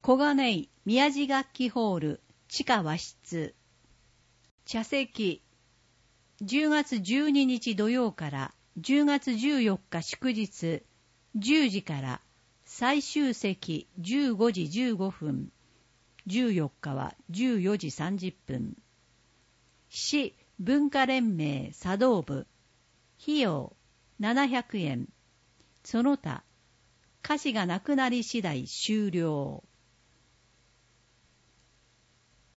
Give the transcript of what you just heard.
小金井宮地楽器ホール地下和室。茶席。10月12日土曜から10月14日祝日10時から最終席15時15分。14日は14時30分。市文化連盟茶道部。費用700円。その他、歌詞がなくなり次第終了。